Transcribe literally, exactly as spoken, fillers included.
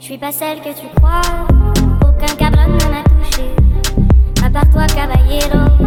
Je suis pas celle que tu crois, aucun cabron ne m'a touché, à part toi caballero.